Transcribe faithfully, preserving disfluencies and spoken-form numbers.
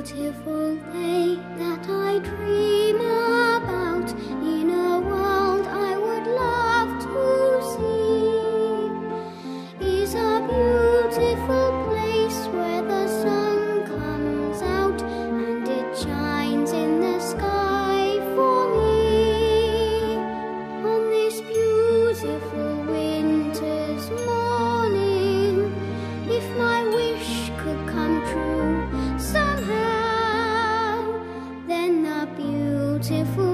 beautiful day that I dream about in a world I would love to see is a beautiful place where the sun comes out and it shines in the sky for me on this beautiful winter's morning. If my wish could come true somehow, then the beautiful